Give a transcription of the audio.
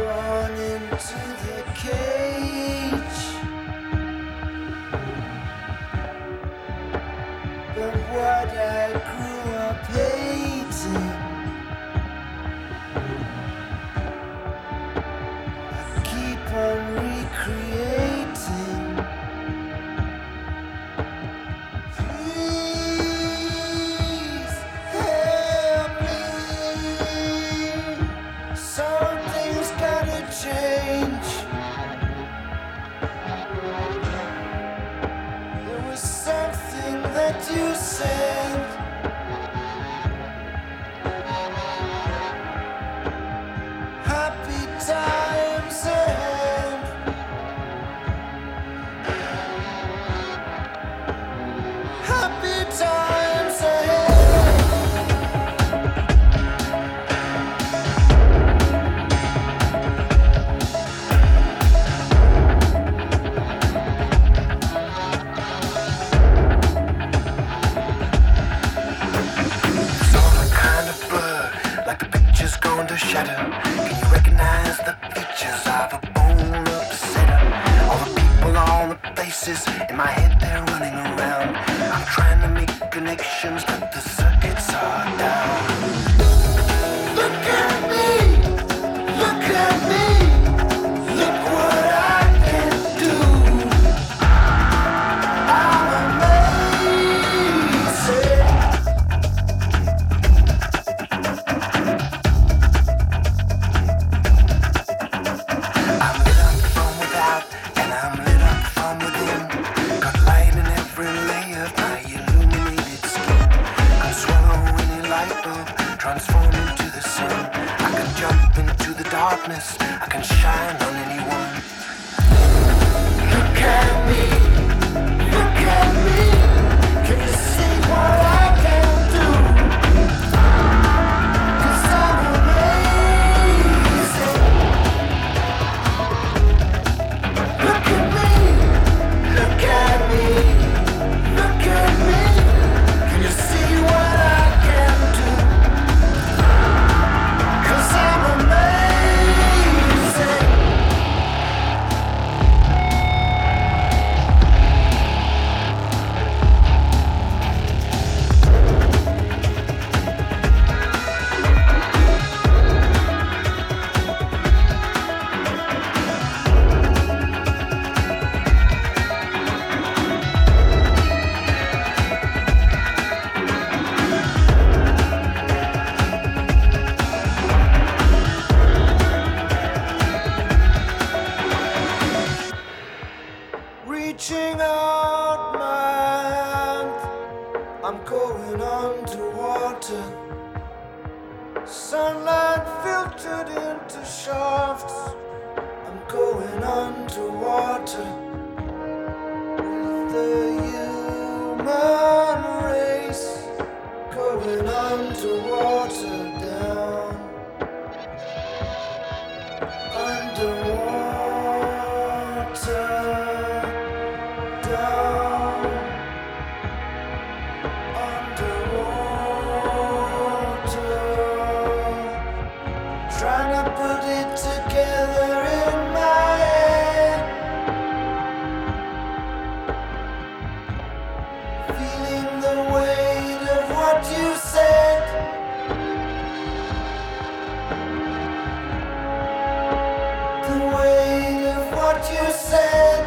born into the cage, but what I grew up hating, I keep on recreating. Please help me. Something's gotta change. There was something that you said. Happy times ahead. Happy times ahead. Saw the kind of blur, like the picture's going to shatter. Can you recognize the features of a bone upsetter? All the people, all the places in my head, they're running around. I'm trying to make connections, but the circuits are down. Look at me, look at me, look what I can do. I'm amazing. I'm lit up from without, and I'm lit up from within. Got light in every layer of my illuminated skin. I'm swallowing any light bulb, transform into the sun. I can jump into the darkness, I can shine on anyone. Look at me, look at me. Can you see what I can do? 'Cause I'm amazing. Look at me, look at me, look at me. Can you see what I can do? 'Cause I'm amazing. Reaching out my hand, I'm going underwater. Sunlight filtered into shafts. I'm going underwater with the human race. Going underwater down. Underwater down. Underwater. Trying to put it together in my head. Feeling the weight of what you said. The weight of what you said.